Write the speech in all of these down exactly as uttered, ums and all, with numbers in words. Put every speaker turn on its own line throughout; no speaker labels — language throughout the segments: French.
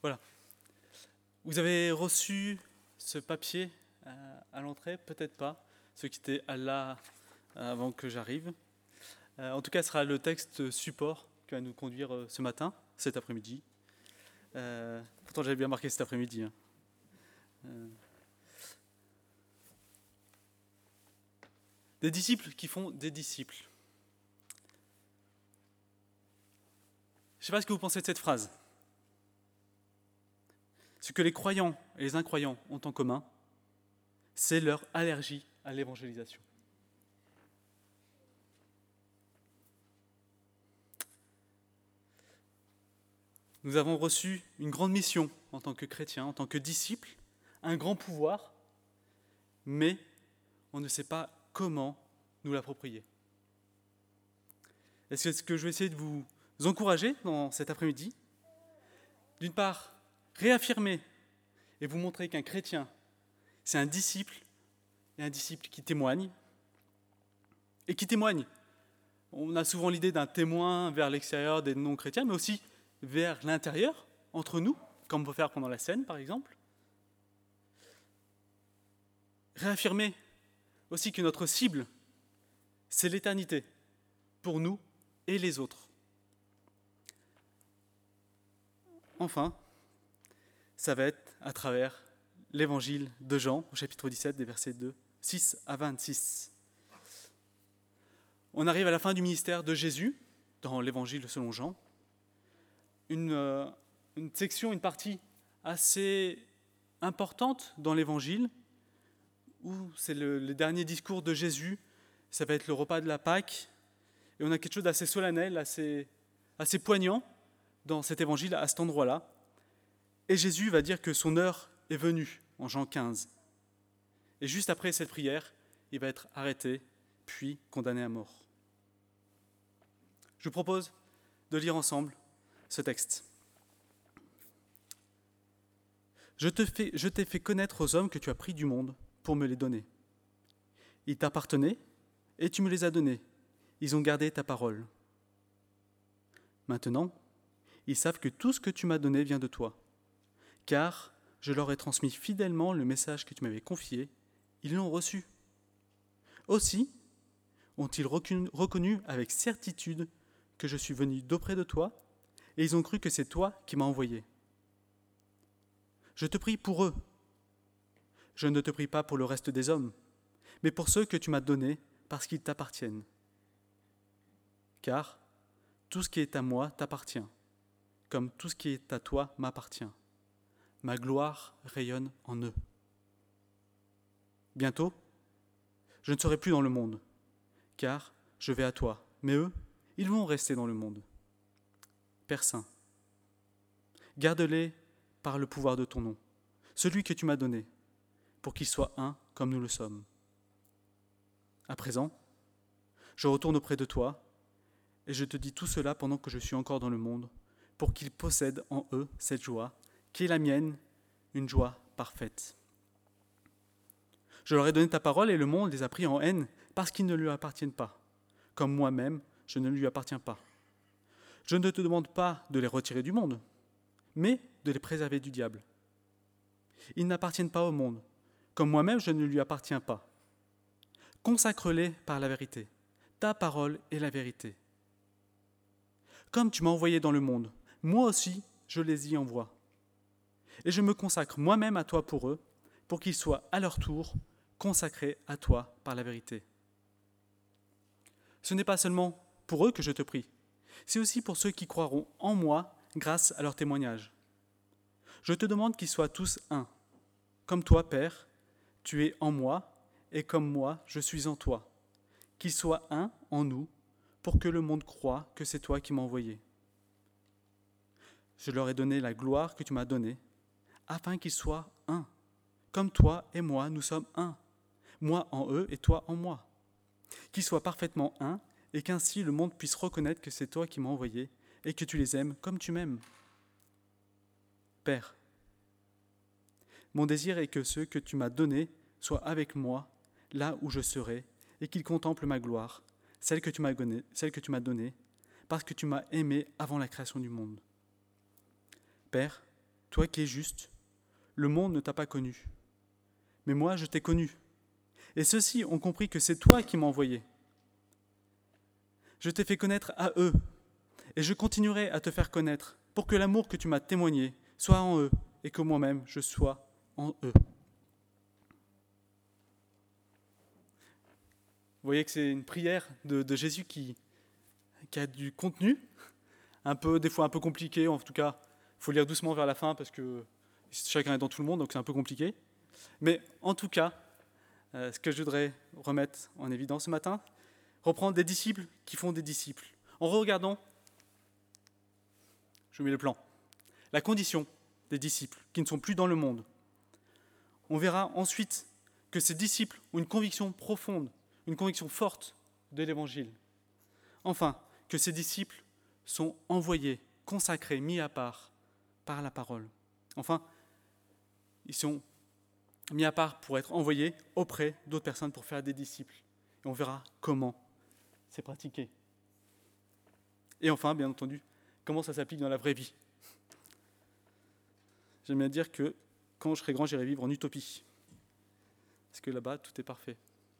Voilà. Vous avez reçu ce papier euh, à l'entrée, peut-être pas, ceux qui étaient là avant que j'arrive. Euh, en tout cas, ce sera le texte support qui va nous conduire euh, ce matin, cet après-midi. Euh, pourtant, j'avais bien marqué cet après-midi. Hein. Euh, des disciples qui font des disciples. Je ne sais pas ce que vous pensez de cette phrase. Ce que les croyants et les incroyants ont en commun, c'est leur allergie à l'évangélisation. Nous avons reçu une grande mission en tant que chrétiens, en tant que disciples, un grand pouvoir, mais on ne sait pas comment nous l'approprier. Et c'est ce que je vais essayer de vous encourager dans cet après-midi. D'une part, réaffirmer et vous montrer qu'un chrétien, c'est un disciple, et un disciple qui témoigne. Et qui témoigne. On a souvent l'idée d'un témoin vers l'extérieur des non-chrétiens, mais aussi vers l'intérieur, entre nous, comme on peut faire pendant la scène, par exemple. Réaffirmer aussi que notre cible, c'est l'éternité, pour nous et les autres. Enfin, ça va être à travers l'évangile de Jean, au chapitre dix-sept, des versets deux, six à vingt-six. On arrive à la fin du ministère de Jésus, dans l'évangile selon Jean. Une, euh, une section, une partie assez importante dans l'évangile, où c'est le, le dernier discours de Jésus, ça va être le repas de la Pâque, et on a quelque chose d'assez solennel, assez, assez poignant dans cet évangile, à cet endroit-là. Et Jésus va dire que son heure est venue, en Jean quinze. Et juste après cette prière, il va être arrêté, puis condamné à mort. Je vous propose de lire ensemble ce texte. Je te fais, je t'ai fait connaître aux hommes que tu as pris du monde pour me les donner. Ils t'appartenaient et tu me les as donnés. Ils ont gardé ta parole. Maintenant, ils savent que tout ce que tu m'as donné vient de toi, car je leur ai transmis fidèlement le message que tu m'avais confié. Ils l'ont reçu. Aussi ont-ils reconnu avec certitude que je suis venu d'auprès de toi, et ils ont cru que c'est toi qui m'as envoyé. Je te prie pour eux. Je ne te prie pas pour le reste des hommes, mais pour ceux que tu m'as donnés parce qu'ils t'appartiennent. Car tout ce qui est à moi t'appartient, comme tout ce qui est à toi m'appartient. Ma gloire rayonne en eux. Bientôt, je ne serai plus dans le monde, car je vais à toi, mais eux, ils vont rester dans le monde. Père Saint, garde-les par le pouvoir de ton nom, celui que tu m'as donné, pour qu'ils soient un comme nous le sommes. À présent, je retourne auprès de toi, et je te dis tout cela pendant que je suis encore dans le monde, pour qu'ils possèdent en eux cette joie, qui est la mienne, une joie parfaite. Je leur ai donné ta parole, et le monde les a pris en haine, parce qu'ils ne lui appartiennent pas, comme moi-même, je ne lui appartiens pas. Je ne te demande pas de les retirer du monde, mais de les préserver du diable. Ils n'appartiennent pas au monde, comme moi-même je ne lui appartiens pas. Consacre-les par la vérité. Ta parole est la vérité. Comme tu m'as envoyé dans le monde, moi aussi je les y envoie. Et je me consacre moi-même à toi pour eux, pour qu'ils soient à leur tour consacrés à toi par la vérité. Ce n'est pas seulement pour eux que je te prie, c'est aussi pour ceux qui croiront en moi grâce à leur témoignage. Je te demande qu'ils soient tous un. Comme toi, Père, tu es en moi, et comme moi, je suis en toi. Qu'ils soient un en nous, pour que le monde croie que c'est toi qui m'as envoyé. Je leur ai donné la gloire que tu m'as donnée, afin qu'ils soient un. Comme toi et moi, nous sommes un. Moi en eux et toi en moi. Qu'ils soient parfaitement un, et qu'ainsi le monde puisse reconnaître que c'est toi qui m'as envoyé, et que tu les aimes comme tu m'aimes. Père, mon désir est que ceux que tu m'as donnés soient avec moi, là où je serai, et qu'ils contemplent ma gloire, celle que tu m'as donnée, celle que tu m'as donnée, parce que tu m'as aimé avant la création du monde. Père, toi qui es juste, le monde ne t'a pas connu. Mais moi, je t'ai connu. Et ceux-ci ont compris que c'est toi qui m'as envoyé. Je t'ai fait connaître à eux, et je continuerai à te faire connaître, pour que l'amour que tu m'as témoigné soit en eux, et que moi-même je sois en eux. Vous voyez que c'est une prière de, de Jésus qui, qui a du contenu, un peu, des fois un peu compliqué, en tout cas, il faut lire doucement vers la fin, parce que chacun est dans tout le monde, donc c'est un peu compliqué. Mais en tout cas, euh, ce que je voudrais remettre en évidence ce matin, reprendre des disciples qui font des disciples, en regardant, je mets le plan, la condition des disciples qui ne sont plus dans le monde. On verra ensuite que ces disciples ont une conviction profonde, une conviction forte de l'Évangile. Enfin, que ces disciples sont envoyés, consacrés, mis à part par la parole. Enfin, ils sont mis à part pour être envoyés auprès d'autres personnes pour faire des disciples. Et on verra comment c'est pratiqué. Et enfin, bien entendu, comment ça s'applique dans la vraie vie. J'aime bien dire que quand je serai grand, j'irai vivre en utopie. Parce que là-bas, tout est parfait.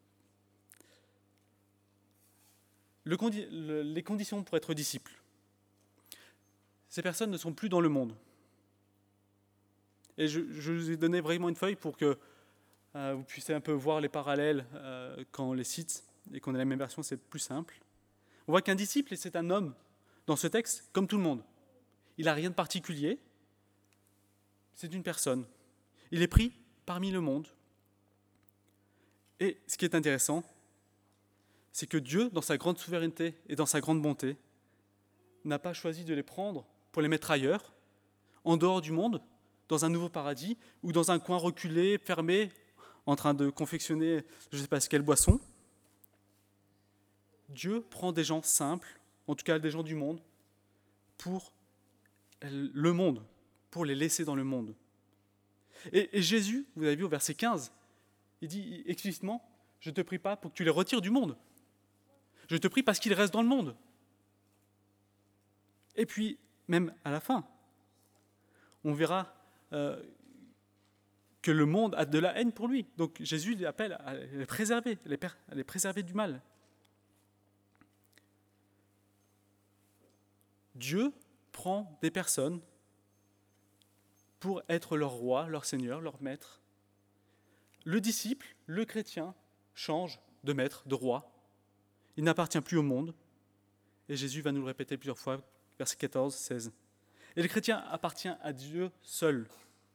Le condi- le, les conditions pour être disciple. Ces personnes ne sont plus dans le monde. Et je, je vous ai donné vraiment une feuille pour que euh, vous puissiez un peu voir les parallèles euh, quand on les cite et qu'on ait la même version, c'est plus simple. On voit qu'un disciple, c'est un homme, dans ce texte, comme tout le monde. Il n'a rien de particulier, c'est une personne. Il est pris parmi le monde. Et ce qui est intéressant, c'est que Dieu, dans sa grande souveraineté et dans sa grande bonté, n'a pas choisi de les prendre pour les mettre ailleurs, en dehors du monde, dans un nouveau paradis, ou dans un coin reculé, fermé, en train de confectionner je ne sais pas quelle boisson. Dieu prend des gens simples, en tout cas des gens du monde, pour le monde, pour les laisser dans le monde. Et, et Jésus, vous avez vu au verset quinze, il dit explicitement, je ne te prie pas pour que tu les retires du monde. Je te prie parce qu'ils restent dans le monde. Et puis, même à la fin, on verra euh, que le monde a de la haine pour lui. Donc Jésus les appelle à les préserver, à les, per- à les préserver du mal. Dieu prend des personnes pour être leur roi, leur seigneur, leur maître. Le disciple, le chrétien, change de maître, de roi. Il n'appartient plus au monde. Et Jésus va nous le répéter plusieurs fois, versets quatorze, seize. Et le chrétien appartient à Dieu seul.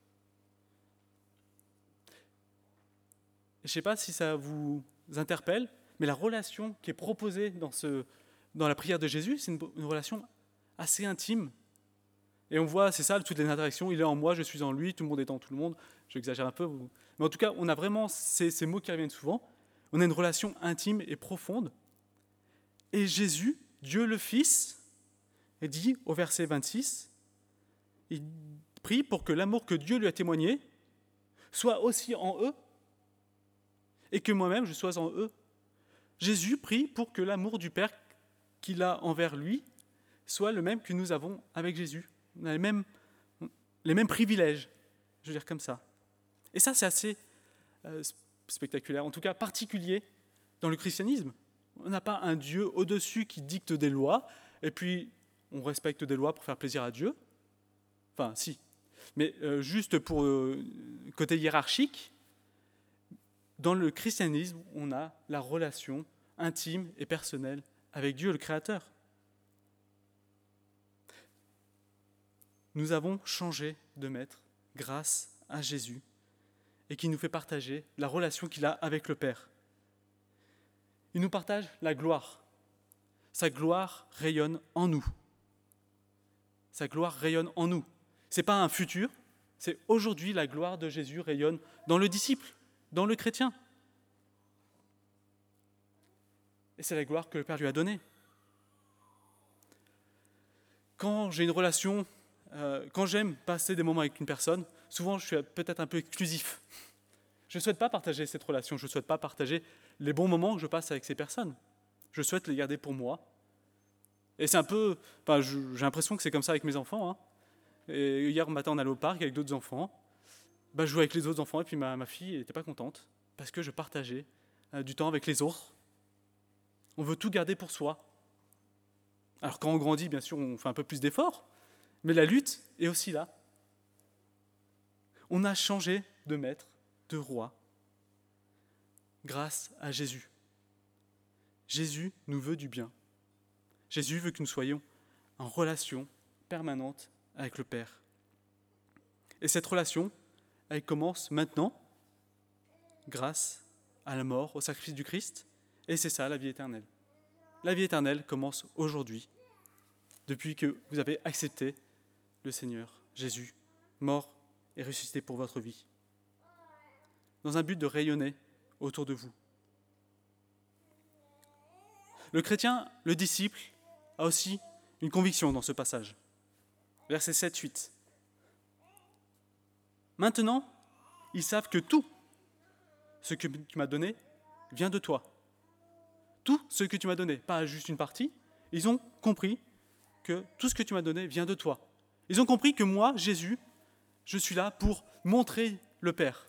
Je ne sais pas si ça vous interpelle, mais la relation qui est proposée dans, ce, dans la prière de Jésus, c'est une, une relation assez intime. Et on voit, c'est ça, toutes les interactions, il est en moi, je suis en lui, tout le monde est en tout le monde. J'exagère un peu. Mais en tout cas, on a vraiment ces, ces mots qui reviennent souvent. On a une relation intime et profonde. Et Jésus, Dieu le Fils, est dit au verset vingt-six, il prie pour que l'amour que Dieu lui a témoigné soit aussi en eux et que moi-même je sois en eux. Jésus prie pour que l'amour du Père qu'il a envers lui soit le même que nous avons avec Jésus. On a les mêmes, les mêmes privilèges, je veux dire comme ça. Et ça, c'est assez euh, spectaculaire, en tout cas particulier dans le christianisme. On n'a pas un Dieu au-dessus qui dicte des lois, et puis on respecte des lois pour faire plaisir à Dieu. Enfin, si. Mais euh, juste pour euh, côté hiérarchique, dans le christianisme, on a la relation intime et personnelle avec Dieu, le Créateur. Nous avons changé de maître grâce à Jésus et qui nous fait partager la relation qu'il a avec le Père. Il nous partage la gloire. Sa gloire rayonne en nous. Sa gloire rayonne en nous. Ce n'est pas un futur, c'est aujourd'hui la gloire de Jésus rayonne dans le disciple, dans le chrétien. Et c'est la gloire que le Père lui a donnée. Quand j'ai une relation, euh, quand j'aime passer des moments avec une personne, souvent je suis peut-être un peu exclusif. Je ne souhaite pas partager cette relation, je ne souhaite pas partager les bons moments que je passe avec ces personnes. Je souhaite les garder pour moi. Et c'est un peu, enfin, j'ai l'impression que c'est comme ça avec mes enfants. Hein. Et hier matin, on allait au parc avec d'autres enfants. Bah, je jouais avec les autres enfants et puis ma, ma fille n'était pas contente parce que je partageais euh, du temps avec les autres. On veut tout garder pour soi. Alors quand on grandit, bien sûr, on fait un peu plus d'efforts, mais la lutte est aussi là. On a changé de maître, de roi, grâce à Jésus. Jésus nous veut du bien. Jésus veut que nous soyons en relation permanente avec le Père. Et cette relation, elle commence maintenant, grâce à la mort, au sacrifice du Christ, et c'est ça la vie éternelle. La vie éternelle commence aujourd'hui, depuis que vous avez accepté le Seigneur Jésus, mort et ressuscité pour votre vie, dans un but de rayonner autour de vous. Le chrétien, le disciple, a aussi une conviction dans ce passage. Versets sept huit. Maintenant, ils savent que tout ce que tu m'as donné vient de toi. Tout ce que tu m'as donné, pas juste une partie. Ils ont compris que tout ce que tu m'as donné vient de toi. Ils ont compris que moi, Jésus, je suis là pour montrer le Père.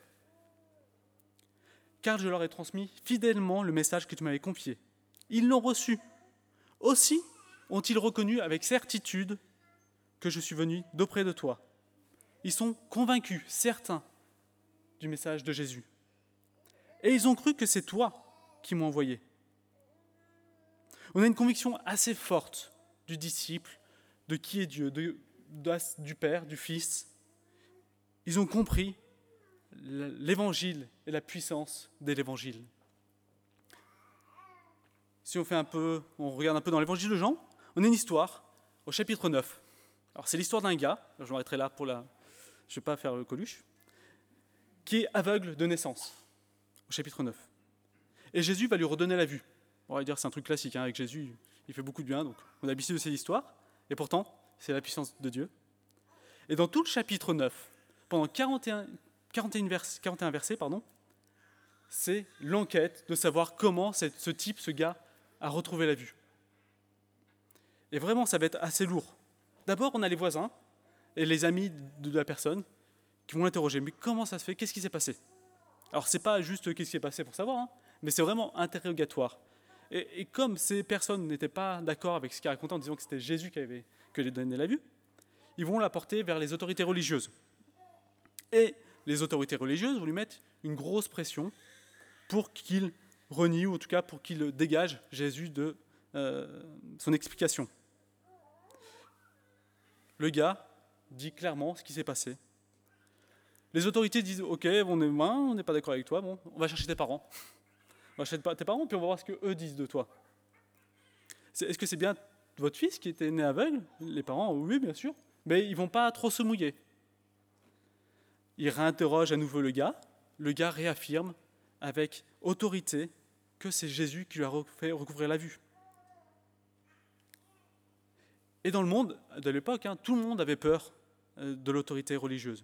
Car je leur ai transmis fidèlement le message que tu m'avais confié. Ils l'ont reçu. Aussi ont-ils reconnu avec certitude que je suis venu d'auprès de toi. Ils sont convaincus, certains, du message de Jésus. Et ils ont cru que c'est toi qui m'as envoyé. On a une conviction assez forte du disciple, de qui est Dieu, de, de, du Père, du Fils. Ils ont compris l'évangile et la puissance de l'évangile. Si on fait un peu, on regarde un peu dans l'évangile de Jean, on a une histoire au chapitre neuf. Alors c'est l'histoire d'un gars, je m'arrêterai là pour la, je ne vais pas faire le Coluche, qui est aveugle de naissance, au chapitre neuf. Et Jésus va lui redonner la vue. On va dire c'est un truc classique, hein, avec Jésus, il fait beaucoup de bien, donc on a l'habitude de ces histoires, et pourtant, c'est la puissance de Dieu. Et dans tout le chapitre neuf, pendant quarante et un, quarante et un, vers, quarante et un versets, pardon, c'est l'enquête de savoir comment cette, ce type, ce gars, a retrouvé la vue. Et vraiment, ça va être assez lourd. D'abord, on a les voisins et les amis de la personne qui vont l'interroger. Mais comment ça se fait ? Qu'est-ce qui s'est passé ? Alors, ce n'est pas juste qu'est-ce qui s'est passé pour savoir, hein, mais c'est vraiment interrogatoire. Et, et comme ces personnes n'étaient pas d'accord avec ce qu'il racontait en disant que c'était Jésus qui avait qui lui donnait la vue, ils vont la porter vers les autorités religieuses. Et les autorités religieuses vont lui mettre une grosse pression pour qu'il renie, ou en tout cas pour qu'il dégage Jésus de euh, son explication. Le gars dit clairement ce qui s'est passé. Les autorités disent « Ok, on est loin, on n'est pas d'accord avec toi, bon, on va chercher tes parents. On va chercher tes parents, puis on va voir ce qu'eux disent de toi. C'est, est-ce que c'est bien votre fils qui était né aveugle ? Les parents, oui, bien sûr, mais ils ne vont pas trop se mouiller. » Ils réinterrogent à nouveau le gars. Le gars réaffirme avec autorité que c'est Jésus qui lui a fait recouvrir la vue. Et dans le monde de l'époque, hein, tout le monde avait peur de l'autorité religieuse.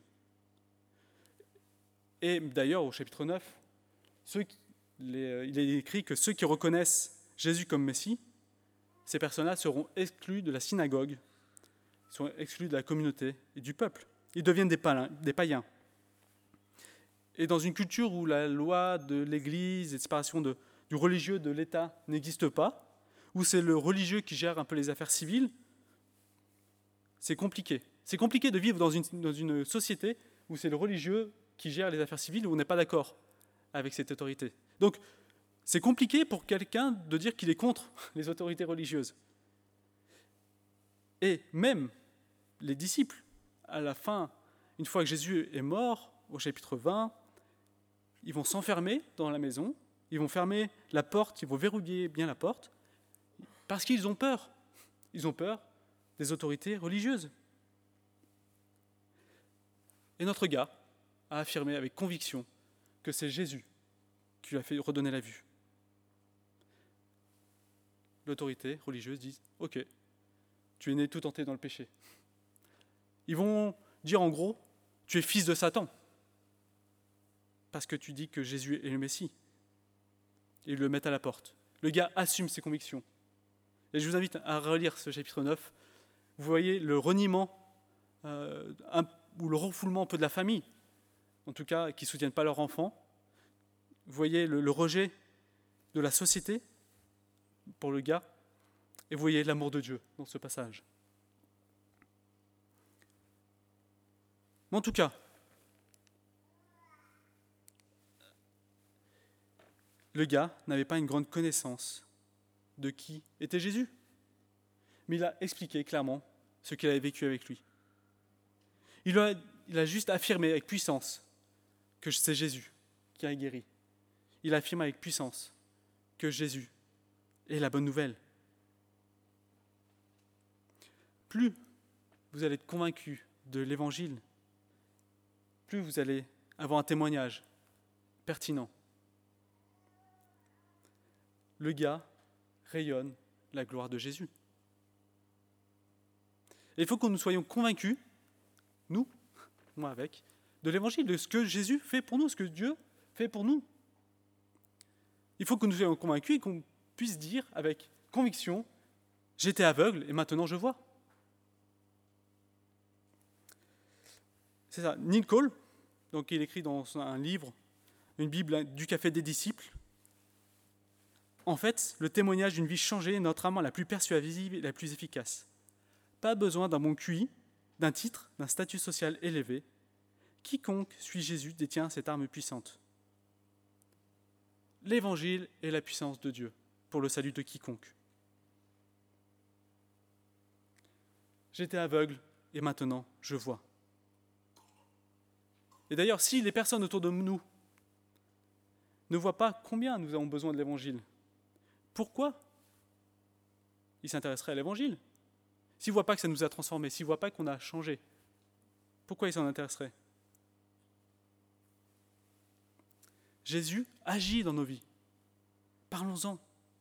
Et d'ailleurs, au chapitre neuf, ceux qui, les, il est écrit que ceux qui reconnaissent Jésus comme Messie, ces personnes-là seront exclus de la synagogue, seront exclus de la communauté et du peuple. Ils deviennent des, palins, des païens. Et dans une culture où la loi de l'Église et de séparation de, du religieux de l'État n'existe pas, où c'est le religieux qui gère un peu les affaires civiles, c'est compliqué. C'est compliqué de vivre dans une, dans une société où c'est le religieux qui gère les affaires civiles, où on n'est pas d'accord avec cette autorité. Donc, c'est compliqué pour quelqu'un de dire qu'il est contre les autorités religieuses. Et même les disciples, à la fin, une fois que Jésus est mort, au chapitre vingt, ils vont s'enfermer dans la maison, ils vont fermer la porte, ils vont verrouiller bien la porte, parce qu'ils ont peur. Ils ont peur des autorités religieuses. Et notre gars a affirmé avec conviction que c'est Jésus qui lui a fait redonner la vue. L'autorité religieuse dit « Ok, tu es né tout entier dans le péché. » Ils vont dire en gros « Tu es fils de Satan. » Parce que tu dis que Jésus est le Messie. Et ils le mettent à la porte. Le gars assume ses convictions. Et je vous invite à relire ce chapitre neuf. Vous voyez le reniement euh, un, ou le refoulement un peu de la famille, en tout cas qui ne soutiennent pas leurs enfants. Vous voyez le, le rejet de la société pour le gars, et vous voyez l'amour de Dieu dans ce passage. Mais en tout cas, le gars n'avait pas une grande connaissance de qui était Jésus, mais il a expliqué clairement ce qu'il avait vécu avec lui. Il a, il a juste affirmé avec puissance que c'est Jésus qui a guéri. Il a affirmé avec puissance que Jésus est la bonne nouvelle. Plus vous allez être convaincu de l'évangile, plus vous allez avoir un témoignage pertinent. Le gars rayonne la gloire de Jésus. Et il faut que nous soyons convaincus, nous, moi avec, de l'évangile, de ce que Jésus fait pour nous, ce que Dieu fait pour nous. Il faut que nous soyons convaincus et qu'on puisse dire avec conviction, j'étais aveugle et maintenant je vois. C'est ça. Neil Cole, donc il écrit dans un livre, une Bible du café des disciples. En fait, le témoignage d'une vie changée est notre arme la plus persuasive et la plus efficace. Pas besoin d'un bon Q I, d'un titre, d'un statut social élevé. Quiconque suit Jésus détient cette arme puissante. L'évangile est la puissance de Dieu pour le salut de quiconque. J'étais aveugle et maintenant je vois. Et d'ailleurs, si les personnes autour de nous ne voient pas combien nous avons besoin de l'évangile, pourquoi ils s'intéresseraient à l'évangile? S'ils ne voient pas que ça nous a transformés, s'ils ne voient pas qu'on a changé, pourquoi ils s'en intéresseraient? Jésus agit dans nos vies. Parlons-en.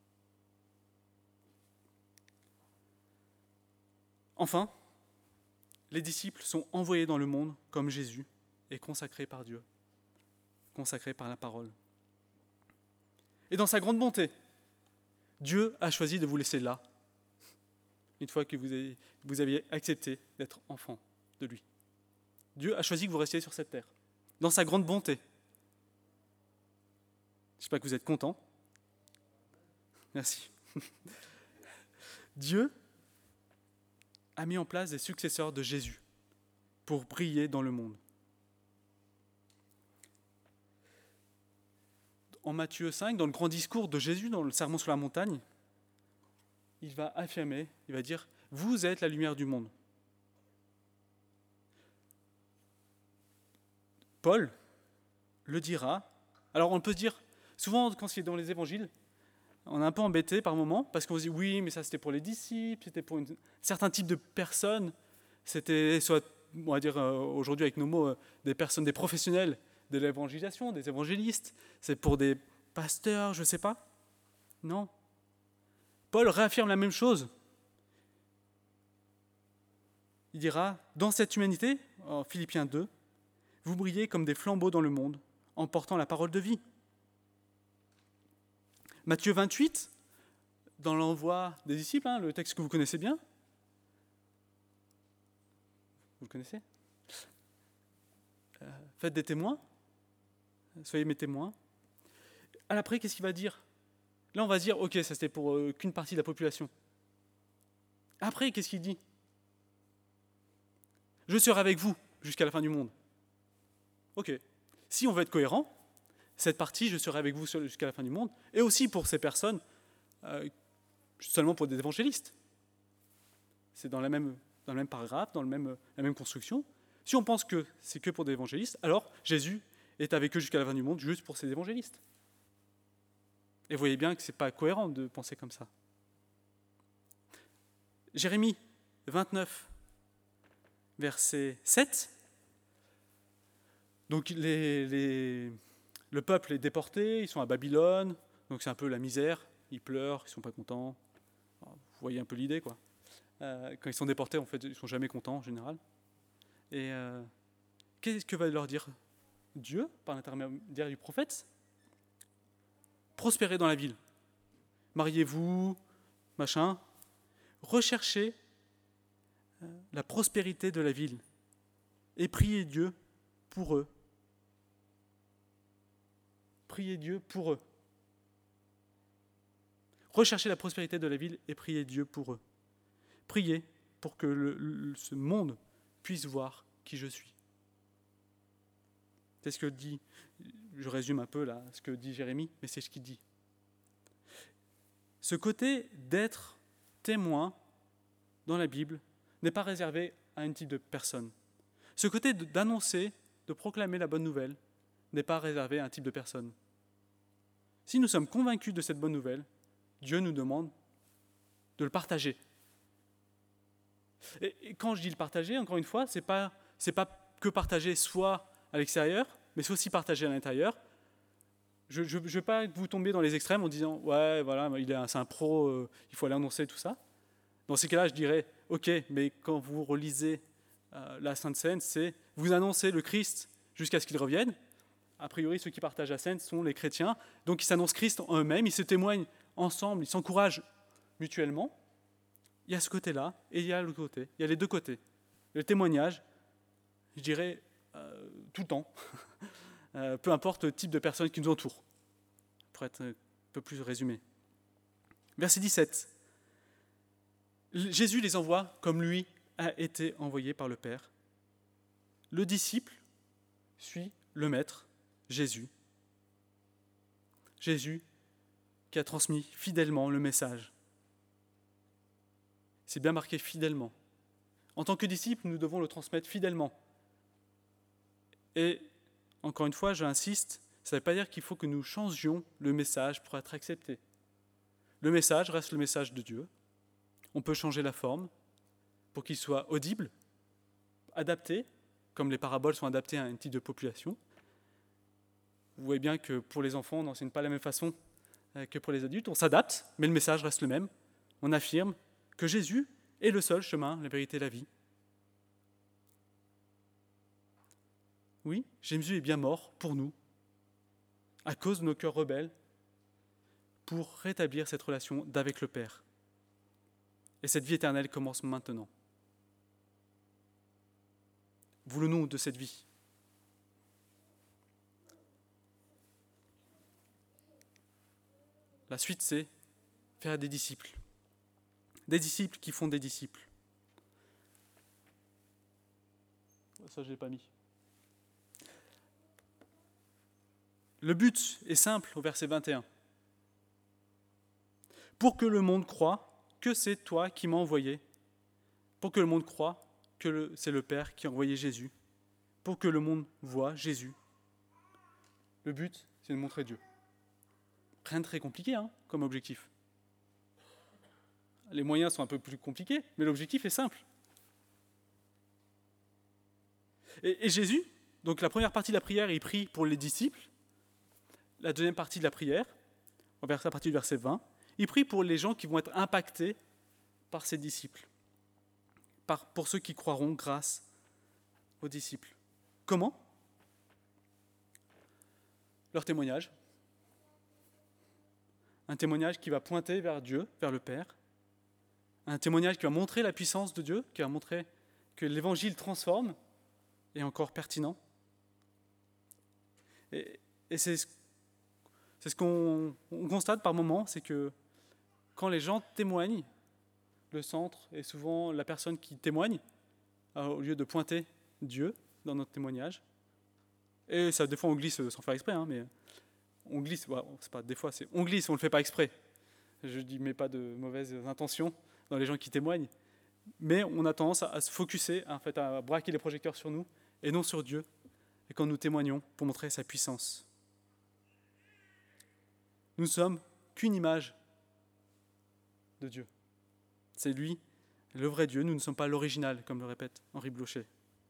Enfin, les disciples sont envoyés dans le monde comme Jésus est consacré par Dieu, consacré par la parole. Et dans sa grande bonté, Dieu a choisi de vous laisser là, une fois que vous avez, vous aviez accepté d'être enfant de lui. Dieu a choisi que vous restiez sur cette terre, dans sa grande bonté. J'espère que vous êtes contents. Merci. Dieu a mis en place des successeurs de Jésus pour briller dans le monde. En Matthieu cinq, dans le grand discours de Jésus, dans le sermon sur la montagne, il va affirmer, il va dire « Vous êtes la lumière du monde ». Paul le dira. Alors on peut se dire, souvent quand c'est dans les évangiles, on est un peu embêté par moments, parce qu'on se dit « Oui, mais ça c'était pour les disciples, c'était pour un certain type de personnes, c'était soit, on va dire aujourd'hui avec nos mots, des personnes, des professionnels de l'évangélisation, des évangélistes, c'est pour des pasteurs, je ne sais pas. » Non. Paul réaffirme la même chose. Il dira, dans cette humanité, en Philippiens deux, vous brillez comme des flambeaux dans le monde, en portant la parole de vie. Matthieu vingt-huit, dans l'envoi des disciples, hein, le texte que vous connaissez bien. Vous le connaissez ? euh, Faites des témoins, soyez mes témoins. À l'après, qu'est-ce qu'il va dire ? Là, on va se dire, ok, ça c'était pour euh, qu'une partie de la population. Après, qu'est-ce qu'il dit ? Je serai avec vous jusqu'à la fin du monde. Ok. Si on veut être cohérent, cette partie, je serai avec vous jusqu'à la fin du monde, et aussi pour ces personnes, euh, seulement pour des évangélistes. C'est dans, la même, dans le même paragraphe, dans le même, la même construction. Si on pense que c'est que pour des évangélistes, alors Jésus est avec eux jusqu'à la fin du monde, juste pour ces évangélistes. Et vous voyez bien que ce n'est pas cohérent de penser comme ça. Jérémie vingt-neuf, verset sept. Donc les, les, le peuple est déporté, ils sont à Babylone, donc c'est un peu la misère, ils pleurent, ils ne sont pas contents. Alors, vous voyez un peu l'idée, quoi. Euh, quand ils sont déportés, en fait, ils ne sont jamais contents en général. Et euh, qu'est-ce que va leur dire Dieu, par l'intermédiaire du prophète ? Prospérez dans la ville. Mariez-vous, machin. Recherchez la prospérité de la ville et priez Dieu pour eux. Priez Dieu pour eux. Recherchez la prospérité de la ville et priez Dieu pour eux. Priez pour que le, le, ce monde puisse voir qui je suis. C'est ce que dit, je résume un peu là, ce que dit Jérémie, mais c'est ce qu'il dit. Ce côté d'être témoin dans la Bible n'est pas réservé à un type de personne. Ce côté d'annoncer, de proclamer la bonne nouvelle n'est pas réservé à un type de personne. Si nous sommes convaincus de cette bonne nouvelle, Dieu nous demande de le partager. Et quand je dis le partager, encore une fois, ce n'est pas, c'est pas que partager soit à l'extérieur, mais c'est aussi partager à l'intérieur. Je ne veux pas que vous tombiez dans les extrêmes en disant « ouais, voilà, il est un, c'est un pro, euh, il faut aller annoncer tout ça ». Dans ces cas-là, je dirais « ok, mais quand vous relisez euh, la Sainte Seine, c'est vous annoncez le Christ jusqu'à ce qu'il revienne. A priori, ceux qui partagent la Seine sont les chrétiens, donc ils s'annoncent Christ en eux-mêmes, ils se témoignent ensemble, ils s'encouragent mutuellement. Il y a ce côté-là et il y a l'autre côté, il y a les deux côtés. Le témoignage, je dirais euh, tout le temps, euh, peu importe le type de personnes qui nous entourent, pour être un peu plus résumé. Verset dix-sept. Jésus les envoie comme lui a été envoyé par le Père. Le disciple suit le Maître, Jésus. Jésus qui a transmis fidèlement le message. C'est bien marqué fidèlement. En tant que disciples, nous devons le transmettre fidèlement. Et, encore une fois, j'insiste, ça ne veut pas dire qu'il faut que nous changions le message pour être acceptés. Le message reste le message de Dieu. On peut changer la forme pour qu'il soit audible, adapté, comme les paraboles sont adaptées à un type de population. Vous voyez bien que pour les enfants, on n'enseigne pas de la même façon que pour les adultes. On s'adapte, mais le message reste le même. On affirme que Jésus est le seul chemin, la vérité et la vie. Oui, Jésus est bien mort pour nous, à cause de nos cœurs rebelles, pour rétablir cette relation d'avec le Père. Et cette vie éternelle commence maintenant. Voulons-nous de cette vie ? La suite, c'est faire des disciples. Des disciples qui font des disciples. Ça, je ne l'ai pas mis. Le but est simple au verset vingt et un. Pour que le monde croie que c'est toi qui m'as envoyé. Pour que le monde croie que le, c'est le Père qui a envoyé Jésus. Pour que le monde voie Jésus. Le but, c'est de montrer Dieu. Rien de très compliqué hein, comme objectif. Les moyens sont un peu plus compliqués, mais l'objectif est simple. Et, et Jésus, donc la première partie de la prière, il prie pour les disciples. La deuxième partie de la prière, on verra ça à partir du verset vingt, il prie pour les gens qui vont être impactés par ses disciples, par, pour ceux qui croiront grâce aux disciples. Comment ? Leur témoignage. Un témoignage qui va pointer vers Dieu, vers le Père. Un témoignage qui va montrer la puissance de Dieu, qui va montrer que l'Évangile transforme et est encore pertinent. Et, et c'est, c'est ce qu'on on constate par moments, c'est que quand les gens témoignent, le centre est souvent la personne qui témoigne, au lieu de pointer Dieu dans notre témoignage. Et ça, des fois, on glisse sans faire exprès, hein, mais on glisse, ouais, c'est pas des fois, c'est on glisse, on ne le fait pas exprès. Je ne mets pas de mauvaises intentions dans les gens qui témoignent, mais on a tendance à, à se focusser, en fait, à braquer les projecteurs sur nous et non sur Dieu, et quand nous témoignons pour montrer sa puissance. Nous ne sommes qu'une image de Dieu. C'est lui, le vrai Dieu, nous ne sommes pas l'original, comme le répète Henri Blocher.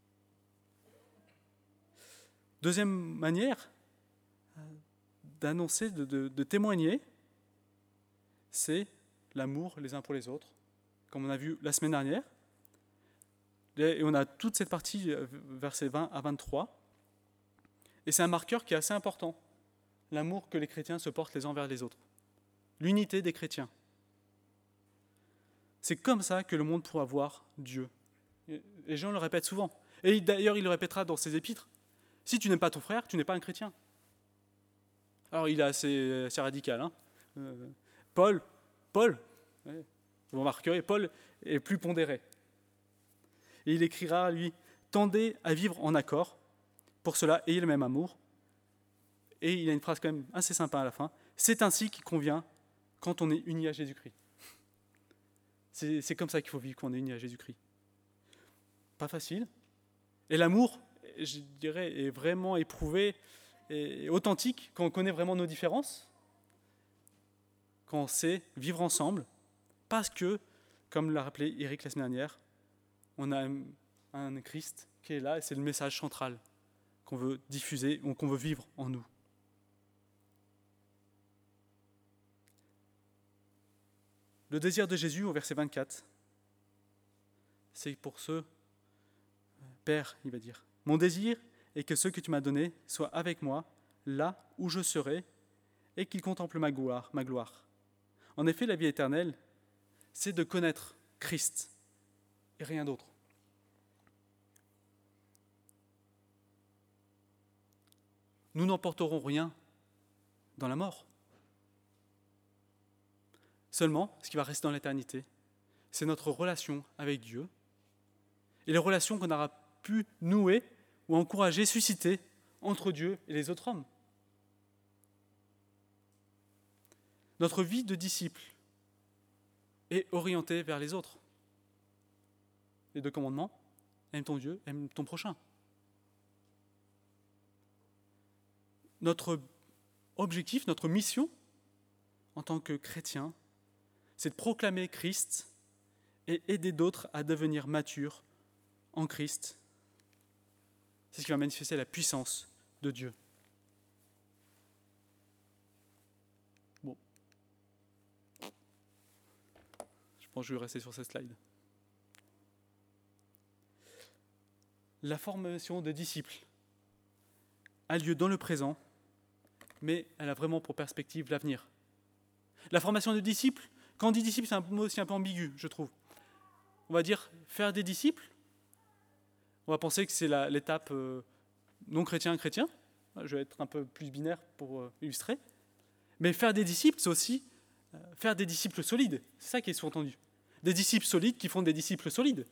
Deuxième manière d'annoncer, de, de, de témoigner, c'est l'amour les uns pour les autres, comme on a vu la semaine dernière. Et on a toute cette partie, versets vingt à vingt-trois. Et c'est un marqueur qui est assez important, l'amour que les chrétiens se portent les uns vers les autres. L'unité des chrétiens. C'est comme ça que le monde pourra voir Dieu. Les gens le répètent souvent. Et d'ailleurs, il le répétera dans ses épîtres, si tu n'aimes pas ton frère, tu n'es pas un chrétien. Alors il est assez, assez radical. Hein. Euh, Paul, Paul, ouais, vous remarquerez, Paul est plus pondéré. Et il écrira, lui, tendez à vivre en accord, pour cela ayez le même amour. Et il a une phrase quand même assez sympa à la fin, c'est ainsi qu'il convient quand on est uni à Jésus-Christ. C'est, c'est comme ça qu'il faut vivre quand on est uni à Jésus-Christ. Pas facile. Et l'amour, je dirais, est vraiment éprouvé et authentique quand on connaît vraiment nos différences, quand on sait vivre ensemble, parce que, comme l'a rappelé Eric la semaine dernière, on a un, un Christ qui est là et c'est le message central qu'on veut diffuser ou qu'on veut vivre en nous. Le désir de Jésus au verset vingt-quatre, c'est pour ce Père, il va dire, mon désir est que ceux que tu m'as donnés soient avec moi, là où je serai, et qu'ils contemplent ma gloire, ma gloire. En effet, la vie éternelle, c'est de connaître Christ et rien d'autre. Nous n'emporterons rien dans la mort. Seulement, ce qui va rester dans l'éternité, c'est notre relation avec Dieu et les relations qu'on aura pu nouer ou encourager, susciter entre Dieu et les autres hommes. Notre vie de disciple est orientée vers les autres. Les deux commandements, aime ton Dieu, aime ton prochain. Notre objectif, notre mission en tant que chrétien, c'est de proclamer Christ et aider d'autres à devenir matures en Christ. C'est ce qui va manifester la puissance de Dieu. Bon. Je pense que je vais rester sur cette slide. La formation de disciples a lieu dans le présent, mais elle a vraiment pour perspective l'avenir. La formation de disciples, quand on dit disciples, c'est un mot aussi un peu ambigu, je trouve. On va dire faire des disciples. On va penser que c'est la, l'étape euh, non chrétien-chrétien. Je vais être un peu plus binaire pour euh, illustrer. Mais faire des disciples, c'est aussi euh, faire des disciples solides. C'est ça qui est sous-entendu. Des disciples solides qui font des disciples solides.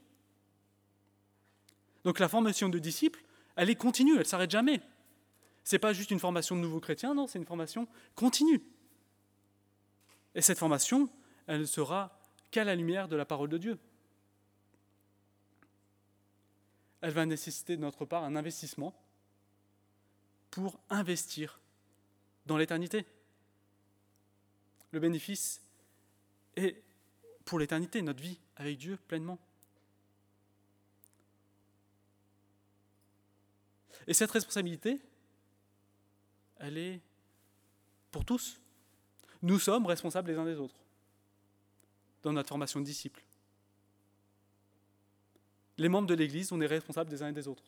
Donc la formation de disciples, elle est continue, elle ne s'arrête jamais. Ce n'est pas juste une formation de nouveaux chrétiens, non, c'est une formation continue. Et cette formation, elle ne sera qu'à la lumière de la parole de Dieu. Elle va nécessiter de notre part un investissement pour investir dans l'éternité. Le bénéfice est pour l'éternité, notre vie avec Dieu pleinement. Et cette responsabilité, elle est pour tous. Nous sommes responsables les uns des autres dans notre formation de disciples. Les membres de l'Église, on est responsables des uns et des autres.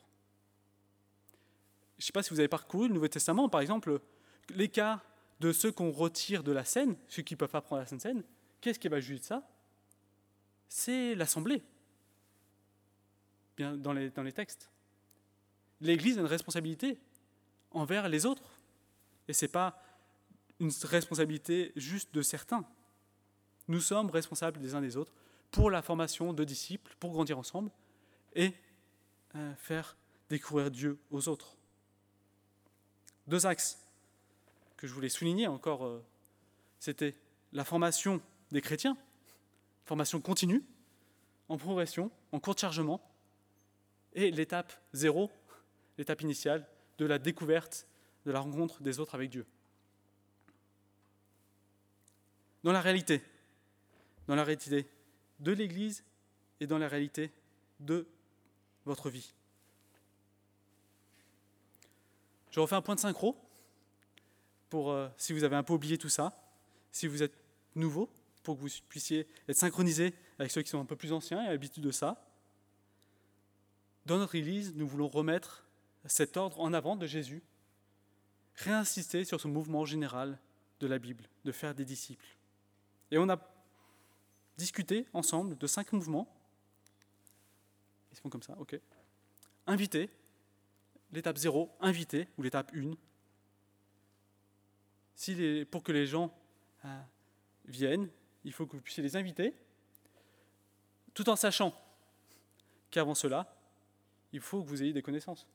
Je ne sais pas si vous avez parcouru le Nouveau Testament, par exemple, les cas de ceux qu'on retire de la scène, ceux qui ne peuvent pas prendre la Sainte Seine, qu'est-ce qui va juger de ça ? C'est l'Assemblée, bien dans les, dans les textes. L'Église a une responsabilité envers les autres. Et ce n'est pas une responsabilité juste de certains. Nous sommes responsables des uns des autres pour la formation de disciples, pour grandir ensemble et euh, faire découvrir Dieu aux autres. Deux axes que je voulais souligner encore, euh, c'était la formation des chrétiens, formation continue, en progression, en cours de chargement, et l'étape zéro, l'étape initiale de la découverte, de la rencontre des autres avec Dieu. Dans la réalité, dans la réalité de l'Église et dans la réalité de votre vie. Je refais un point de synchro pour, euh, si vous avez un peu oublié tout ça, si vous êtes nouveau, pour que vous puissiez être synchronisé avec ceux qui sont un peu plus anciens et à l'habitude de ça. Dans notre Église, nous voulons remettre cet ordre en avant de Jésus, réinsister sur ce mouvement général de la Bible, de faire des disciples. Et on a discuté ensemble de cinq mouvements. Ils se font comme ça, ok. inviter. L'étape zéro, inviter, ou l'étape un. Si les, pour que les gens euh, viennent, il faut que vous puissiez les inviter, tout en sachant qu'avant cela, il faut que vous ayez des connaissances.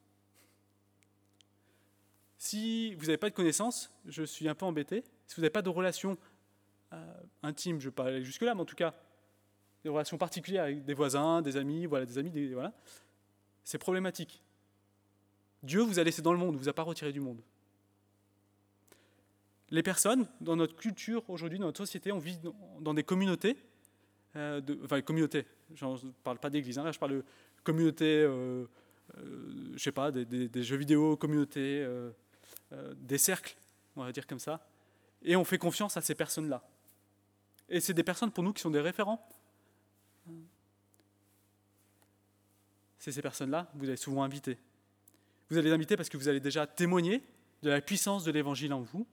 Si vous n'avez pas de connaissances, je suis un peu embêté. Si vous n'avez pas de relation euh, intime, je ne vais pas aller jusque-là, mais en tout cas, des relations particulières avec des voisins, des amis, voilà, des amis, des, voilà, c'est problématique. Dieu vous a laissé dans le monde, ne vous a pas retiré du monde. Les personnes, dans notre culture aujourd'hui, dans notre société, on vit dans des communautés, euh, de, enfin communautés, je ne parle pas d'église, hein, là je parle de communautés, euh, euh, je ne sais pas, des, des, des jeux vidéo, communautés, euh, euh, des cercles, on va dire comme ça, et on fait confiance à ces personnes-là. Et c'est des personnes pour nous qui sont des référents. C'est ces personnes-là que vous allez souvent inviter. Vous allez les inviter parce que vous allez déjà témoigner de la puissance de l'évangile en vous.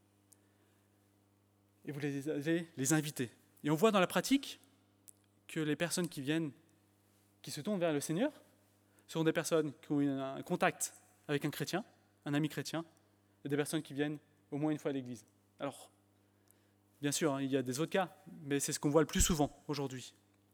Et vous allez les inviter. Et on voit dans la pratique que les personnes qui viennent, qui se tournent vers le Seigneur, sont des personnes qui ont un contact avec un chrétien, un ami chrétien, et des personnes qui viennent au moins une fois à l'église. Alors, bien sûr, hein, il y a des autres cas, mais c'est ce qu'on voit le plus souvent aujourd'hui.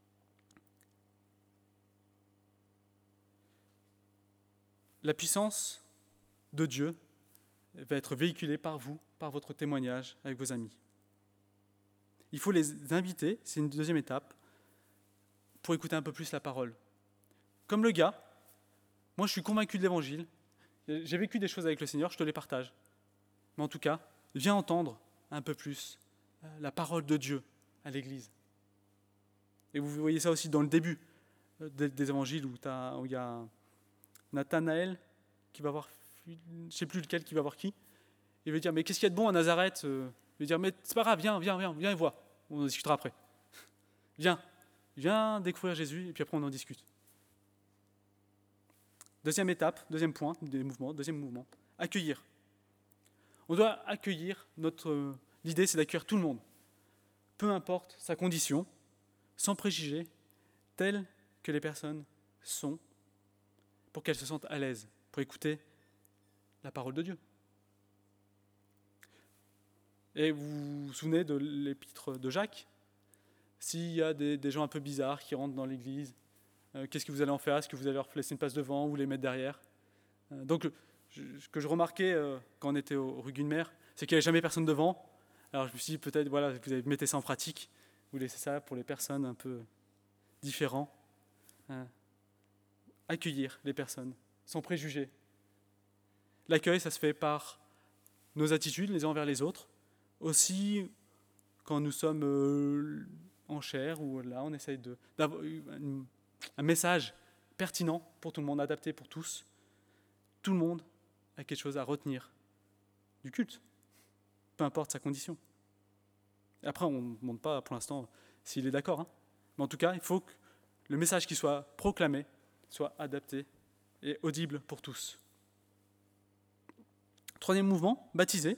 La puissance de Dieu va être véhiculée par vous, par votre témoignage avec vos amis. Il faut les inviter, c'est une deuxième étape, pour écouter un peu plus la parole. Comme le gars, moi je suis convaincu de l'évangile, j'ai vécu des choses avec le Seigneur, je te les partage. Mais en tout cas, viens entendre un peu plus la parole de Dieu à l'église. Et vous voyez ça aussi dans le début des, des évangiles où, où il y a Nathanaël qui va voir, je ne sais plus lequel qui va voir qui, il va dire mais qu'est-ce qu'il y a de bon à Nazareth? Il va dire mais c'est pas grave, viens, viens, viens, viens et vois, on en discutera après. Viens, viens découvrir Jésus et puis après on en discute. Deuxième étape, deuxième point, des mouvements, deuxième mouvement, accueillir. On doit accueillir, notre, l'idée c'est d'accueillir tout le monde, peu importe sa condition, sans préjugés, telles que les personnes sont, pour qu'elles se sentent à l'aise, pour écouter la parole de Dieu. Et vous vous souvenez de l'épître de Jacques? S'il y a des, des gens un peu bizarres qui rentrent dans l'église, euh, qu'est-ce que vous allez en faire? Est-ce que vous allez leur laisser une place devant ou les mettre derrière? euh, Donc, je, ce que je remarquais euh, quand on était au, au rue Gunmer, c'est qu'il n'y avait jamais personne devant. Alors je me suis dit, peut-être, voilà, vous avez, mettez ça en pratique, vous laissez ça pour les personnes un peu différentes. Euh, accueillir les personnes, sans préjugés. L'accueil, ça se fait par nos attitudes les uns envers les autres, aussi quand nous sommes euh, en chair, ou là, on essaye de, d'avoir un message pertinent pour tout le monde, adapté pour tous. Tout le monde a quelque chose à retenir du culte, peu importe sa condition. Et après, on ne montre pas pour l'instant s'il est d'accord, hein. Mais en tout cas, il faut que le message qui soit proclamé soit adapté et audible pour tous. Troisième mouvement, baptiser.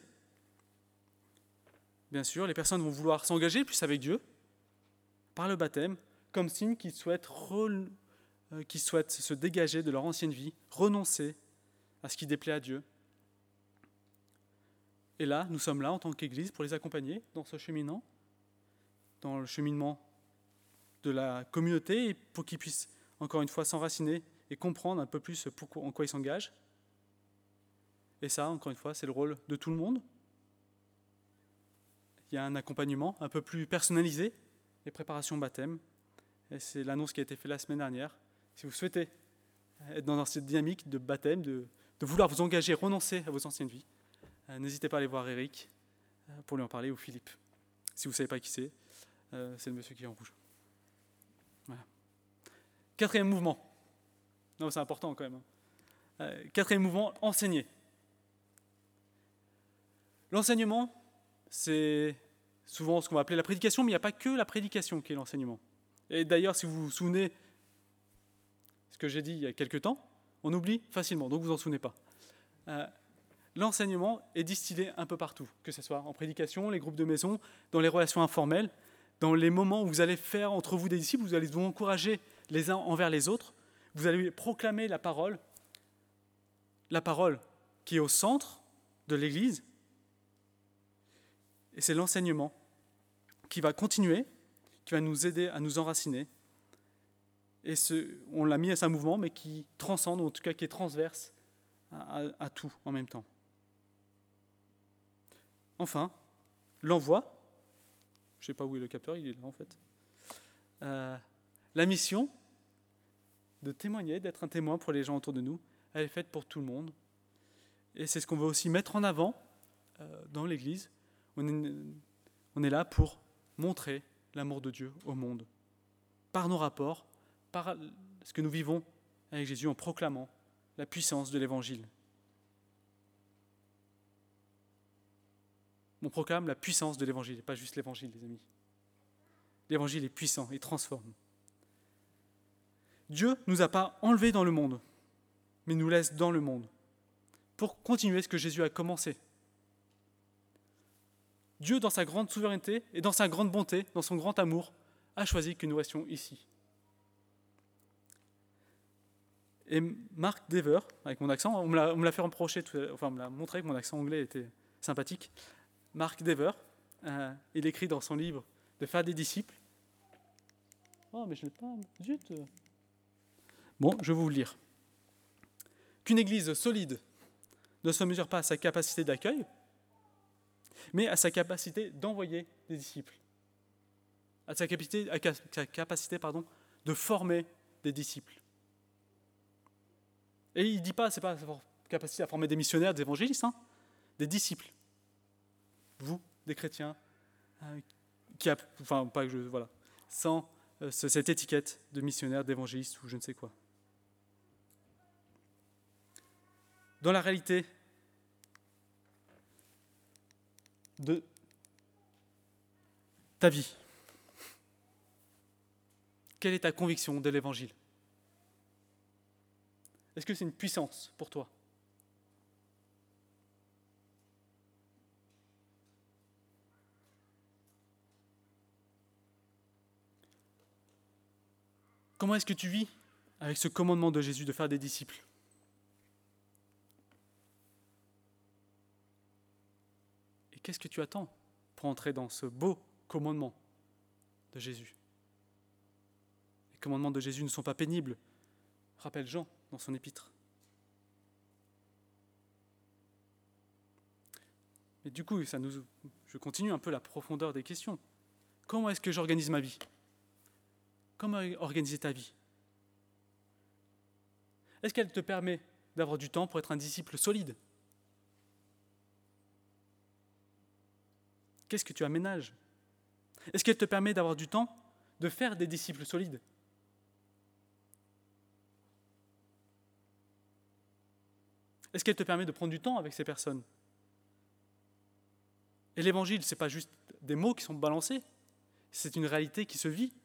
Bien sûr, les personnes vont vouloir s'engager plus avec Dieu par le baptême, comme signe qu'ils souhaitent, re, euh, qu'ils souhaitent se dégager de leur ancienne vie, renoncer à ce qui déplaît à Dieu. Et là, nous sommes là en tant qu'Église pour les accompagner dans ce cheminement, dans le cheminement de la communauté, et pour qu'ils puissent encore une fois s'enraciner et comprendre un peu plus pourquoi, en quoi ils s'engagent. Et ça, encore une fois, c'est le rôle de tout le monde. Il y a un accompagnement un peu plus personnalisé, les préparations baptême. Et c'est l'annonce qui a été faite la semaine dernière. Si vous souhaitez être dans cette dynamique de baptême, de, de vouloir vous engager, renoncer à vos anciennes vies, euh, n'hésitez pas à aller voir Eric euh, pour lui en parler, ou Philippe. Si vous ne savez pas qui c'est, euh, c'est le monsieur qui est en rouge. Voilà. Quatrième mouvement. Non, c'est important quand même. Hein. Euh, quatrième mouvement, enseigner. L'enseignement, c'est souvent ce qu'on va appeler la prédication, mais il n'y a pas que la prédication qui est l'enseignement. Et d'ailleurs, si vous vous souvenez ce que j'ai dit il y a quelques temps, on oublie facilement, donc vous en souvenez pas. Euh, l'enseignement est distillé un peu partout, que ce soit en prédication, les groupes de maison, dans les relations informelles, dans les moments où vous allez faire entre vous des disciples, vous allez vous encourager les uns envers les autres, vous allez proclamer la parole, la parole qui est au centre de l'Église, et c'est l'enseignement qui va continuer, qui va nous aider à nous enraciner. Et ce, on l'a mis à un mouvement, mais qui transcende, ou en tout cas qui est transverse à, à, à tout en même temps. Enfin, l'envoi, je ne sais pas où est le capteur, il est là en fait. Euh, la mission de témoigner, d'être un témoin pour les gens autour de nous, elle est faite pour tout le monde. Et c'est ce qu'on veut aussi mettre en avant euh, dans l'Église. On est, on est là pour montrer l'amour de Dieu au monde, par nos rapports, par ce que nous vivons avec Jésus en proclamant la puissance de l'Évangile. On proclame la puissance de l'Évangile, et pas juste l'Évangile, les amis. L'Évangile est puissant, il transforme. Dieu ne nous a pas enlevés dans le monde, mais nous laisse dans le monde, pour continuer ce que Jésus a commencé. Dieu, dans sa grande souveraineté et dans sa grande bonté, dans son grand amour, a choisi que nous restions ici. Et Mark Dever, avec mon accent, on me l'a, on me l'a fait reprocher, enfin on me l'a montré que mon accent anglais était sympathique. Mark Dever, euh, il écrit dans son livre « De faire des disciples ». Oh, mais je ne l'ai pas, zut. Bon, je vais vous le lire. Qu'une église solide ne se mesure pas à sa capacité d'accueil, mais à sa capacité d'envoyer des disciples, à sa capacité, à sa capacité pardon, de former des disciples. Et il ne dit pas, ce n'est pas sa capacité à former des missionnaires, des évangélistes, hein, des disciples. Vous, des chrétiens, euh, qui a, enfin, pas que je, voilà, sans euh, cette étiquette de missionnaire, d'évangéliste ou je ne sais quoi. Dans la réalité de ta vie, quelle est ta conviction de l'Évangile ? Est-ce que c'est une puissance pour toi ? Comment est-ce que tu vis avec ce commandement de Jésus de faire des disciples ? Et qu'est-ce que tu attends pour entrer dans ce beau commandement de Jésus ? Les commandements de Jésus ne sont pas pénibles, rappelle Jean dans son épître. Et du coup, ça nous, je continue un peu la profondeur des questions. Comment est-ce que j'organise ma vie ? Comment organiser ta vie ? Est-ce qu'elle te permet d'avoir du temps pour être un disciple solide ? Qu'est-ce que tu aménages ? Est-ce qu'elle te permet d'avoir du temps de faire des disciples solides ? Est-ce qu'elle te permet de prendre du temps avec ces personnes ? Et l'évangile, ce n'est pas juste des mots qui sont balancés, c'est une réalité qui se vit.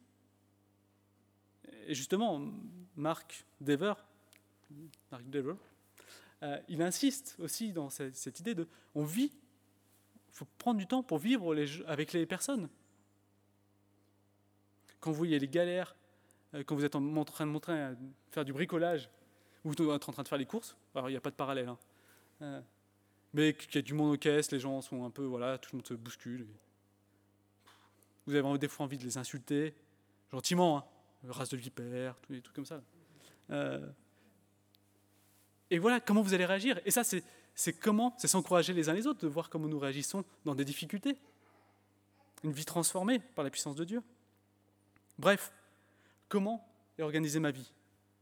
Et justement, Mark Dever, Mark Dever euh, il insiste aussi dans cette, cette idée de on vit, il faut prendre du temps pour vivre les, avec les personnes. Quand vous voyez les galères, euh, quand vous êtes en train de montrer, à faire du bricolage, ou vous êtes en train de faire les courses, alors il n'y a pas de parallèle, hein, euh, mais qu'il y a du monde aux caisses, les gens sont un peu, voilà, tout le monde se bouscule. Vous avez des fois envie de les insulter, gentiment, hein, race de vipères, tous les trucs comme ça. Euh, et voilà comment vous allez réagir. Et ça, c'est, c'est comment, c'est s'encourager les uns les autres, de voir comment nous réagissons dans des difficultés. Une vie transformée par la puissance de Dieu. Bref, comment est organisée ma vie ?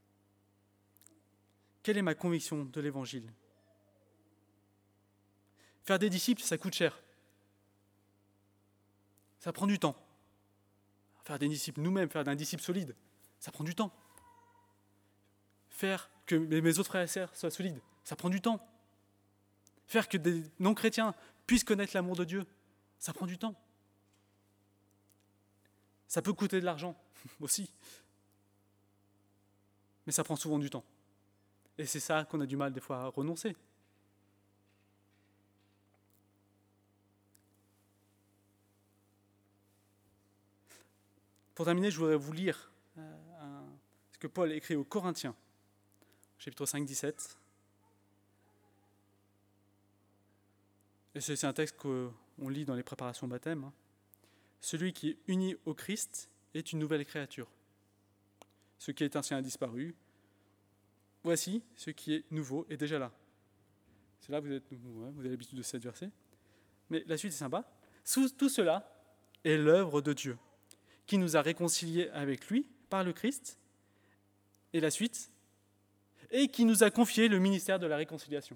Quelle est ma conviction de l'Évangile ? Faire des disciples, ça coûte cher. Ça prend du temps. Faire des disciples nous-mêmes, faire d'un disciple solide, ça prend du temps. Faire que mes autres frères et sœurs soient solides, ça prend du temps. Faire que des non-chrétiens puissent connaître l'amour de Dieu, ça prend du temps. Ça peut coûter de l'argent aussi, mais ça prend souvent du temps. Et c'est ça qu'on a du mal des fois à renoncer. Pour terminer, je voudrais vous lire euh, un, ce que Paul écrit aux Corinthiens, chapitre cinq, dix-sept. Et c'est un texte qu'on lit dans les préparations au baptême. Hein. Celui qui est uni au Christ est une nouvelle créature. Ce qui est ancien a disparu. Voici, ce qui est nouveau est déjà là. C'est là que vous, êtes, ouais, vous avez l'habitude de cette verset. Mais la suite est sympa. Tout cela est l'œuvre de Dieu, qui nous a réconciliés avec lui par le Christ. Et la suite, et qui nous a confié le ministère de la réconciliation.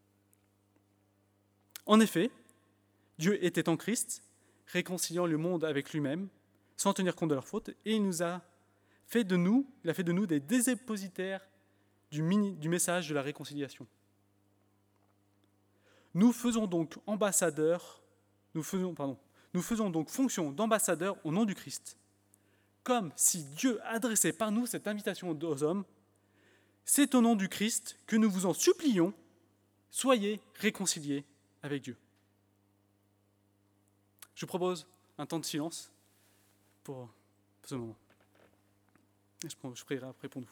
En effet, Dieu était en Christ, réconciliant le monde avec lui-même, sans tenir compte de leurs fautes, et il nous a fait de nous, il a fait de nous des dépositaires du, mini, du message de la réconciliation. Nous faisons donc ambassadeurs, nous faisons, pardon, nous faisons donc fonction d'ambassadeurs au nom du Christ, comme si Dieu adressait par nous cette invitation aux hommes. C'est au nom du Christ que nous vous en supplions, soyez réconciliés avec Dieu. Je propose un temps de silence pour ce moment. Je prierai après pour nous.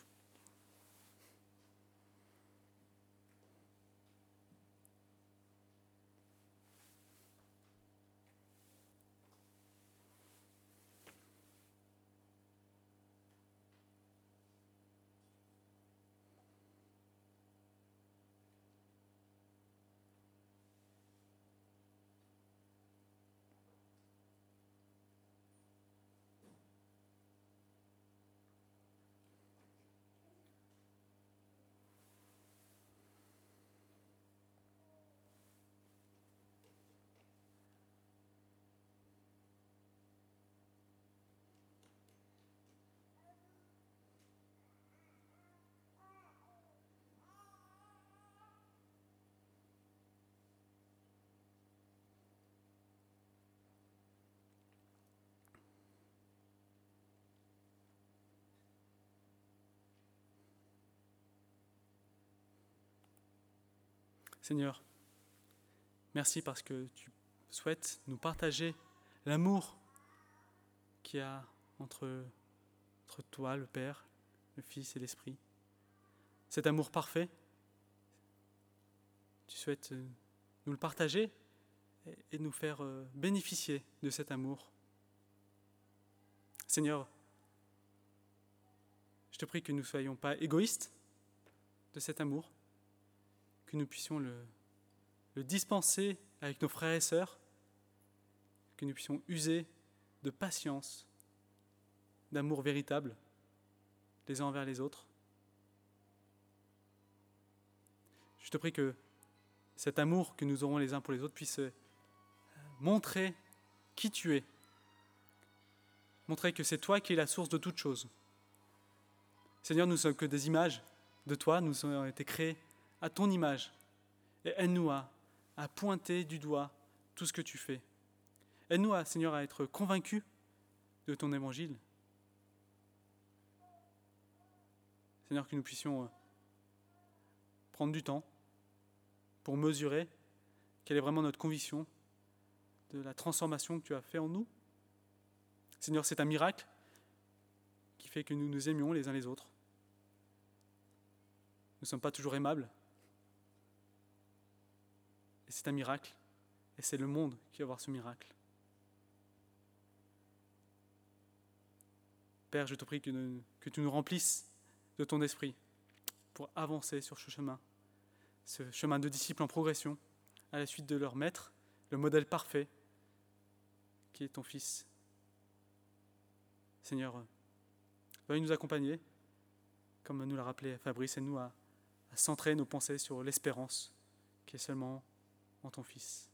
Seigneur, merci parce que tu souhaites nous partager l'amour qu'il y a entre, entre toi, le Père, le Fils et l'Esprit. Cet amour parfait, tu souhaites nous le partager et nous faire bénéficier de cet amour. Seigneur, je te prie que nous ne soyons pas égoïstes de cet amour, que nous puissions le, le dispenser avec nos frères et sœurs, que nous puissions user de patience, d'amour véritable, les uns envers les autres. Je te prie que cet amour que nous aurons les uns pour les autres puisse montrer qui tu es, montrer que c'est toi qui es la source de toutes choses. Seigneur, nous ne sommes que des images de toi, nous avons été créés à ton image. Et aide-nous à, à pointer du doigt tout ce que tu fais. Aide-nous, à, Seigneur, à être convaincus de ton évangile. Seigneur, que nous puissions prendre du temps pour mesurer quelle est vraiment notre conviction de la transformation que tu as fait en nous. Seigneur, c'est un miracle qui fait que nous nous aimions les uns les autres. Nous ne sommes pas toujours aimables. Et c'est un miracle. Et c'est le monde qui va voir ce miracle. Père, je te prie que, nous, que tu nous remplisses de ton esprit pour avancer sur ce chemin, ce chemin de disciples en progression, à la suite de leur maître, le modèle parfait, qui est ton Fils. Seigneur, veuille nous accompagner, comme nous l'a rappelé Fabrice, et nous à, à centrer nos pensées sur l'espérance qui est seulement en ton Fils.